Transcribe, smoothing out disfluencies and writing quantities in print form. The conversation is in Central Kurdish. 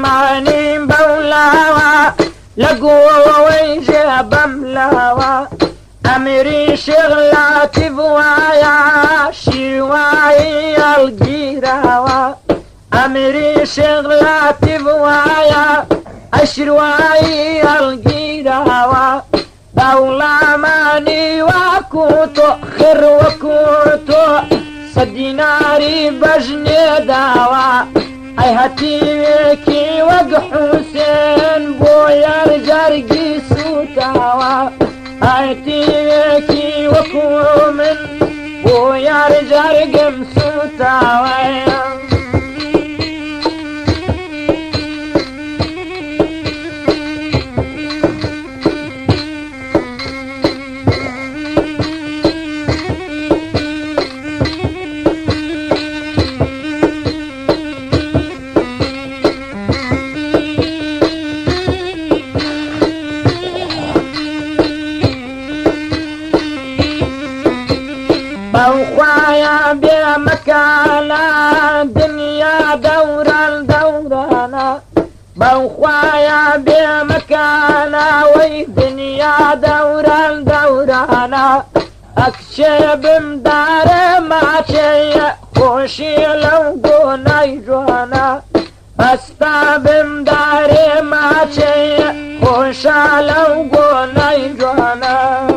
ماني بولاوا لقوي جابم لاوا أمري شغلاتي بوايا شواي الجيراوا أمري شغلاتي بوايا أشرواي الجيراوا دولا ماني وكوتو خير وكوتو سديناري بجني داوا أي هاتيكي وق حسين بويا الجرقي سوتاوا هاتيكي وكومن بويا الجرقي مسوتاوا بوخوايا بمكانا دنيا دورا الدورانا بوخوايا بمكانا وي دنيا دورا الدورانا اكشب مدار ما شي خوشي لو قوناي جوانا استاب مدار ما شي خوشا لو قوناي جوانا